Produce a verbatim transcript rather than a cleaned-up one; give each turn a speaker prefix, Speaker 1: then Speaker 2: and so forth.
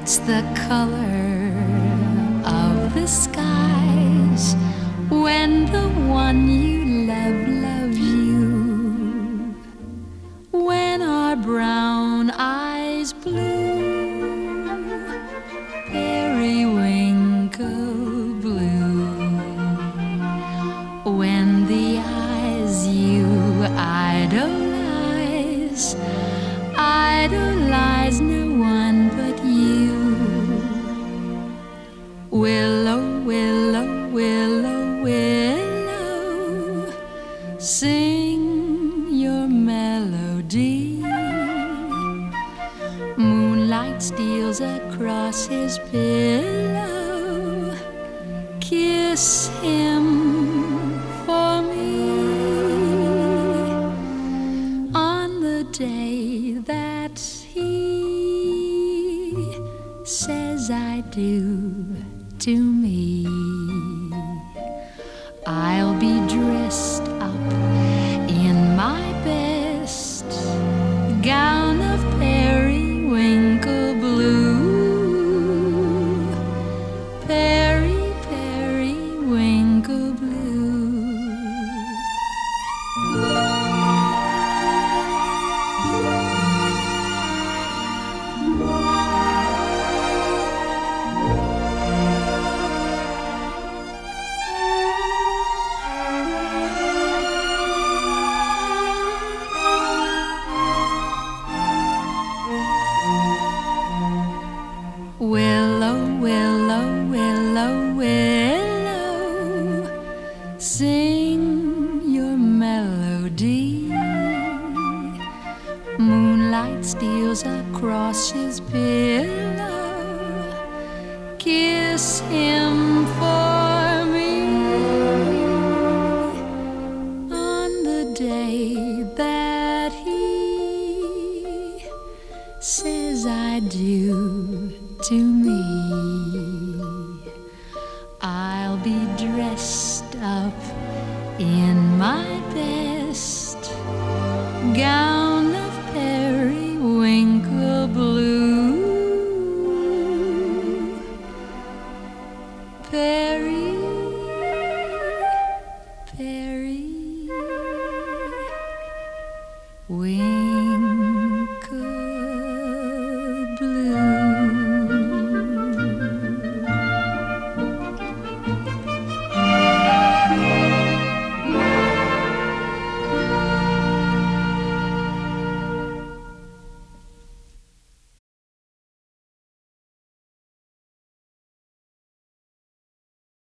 Speaker 1: It's the color of the skies when the one you love loves you. When our brown eyes blue, periwinkle blue. When the eyes you idolize, idolize no one but you. Willow, willow, willow, willow, sing your melody. Moonlight steals across his pillow. Kiss him for me. On the day that he says I do to me, I'll be dressed up in my best gown of periwinkle blue, peri, periwinkle blue. Willow, willow, willow, willow, sing your melody. Moonlight steals across his pillow. Kiss him for me. On the day that he says I do to me, I'll be dressed up in my best gown of periwinkle blue, peri, peri, wing.